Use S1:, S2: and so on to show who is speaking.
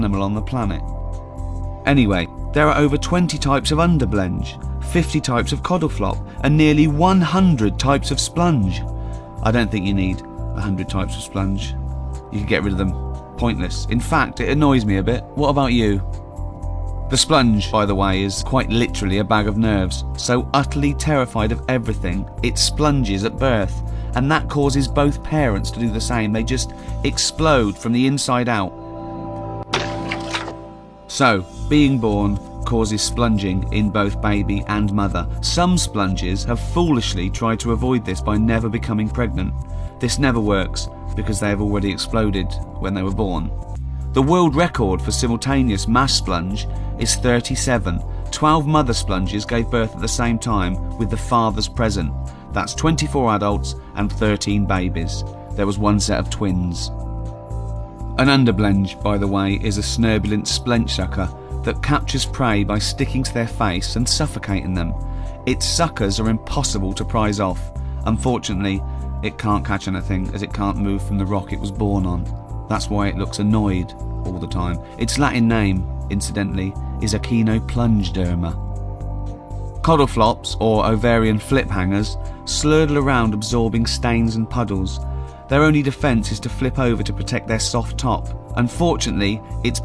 S1: animal on the planet. Anyway, there are over 20 types of underblenge, 50 types of coddleflop, and nearly 100 types of splunge. I don't think you need 100 types of splunge. You can get rid of them. Pointless. In fact, it annoys me a bit. What about you? The splunge, by the way, is quite literally a bag of nerves, so utterly terrified of everything, it splunges at birth, and that causes both parents to do the same. They just explode from the inside out. So, being born causes splunging in both baby and mother. Some splunges have foolishly tried to avoid this by never becoming pregnant. This never works because they have already exploded when they were born. The world record for simultaneous mass splunge is 37. 12 mother splunges gave birth at the same time with the fathers present. That's 24 adults and 13 babies. There was one set of twins. An underblenge, by the way, is a snurbulent splench sucker that captures prey by sticking to their face and suffocating them. Its suckers are impossible to prise off. Unfortunately, it can't catch anything as it can't move from the rock it was born on. That's why it looks annoyed all the time. Its Latin name, incidentally, is Echinoplungederma. Coddleflops, or ovarian flip hangers, slurtle around absorbing stains and puddles. Their only defence is to flip over to protect their soft top. Unfortunately, it's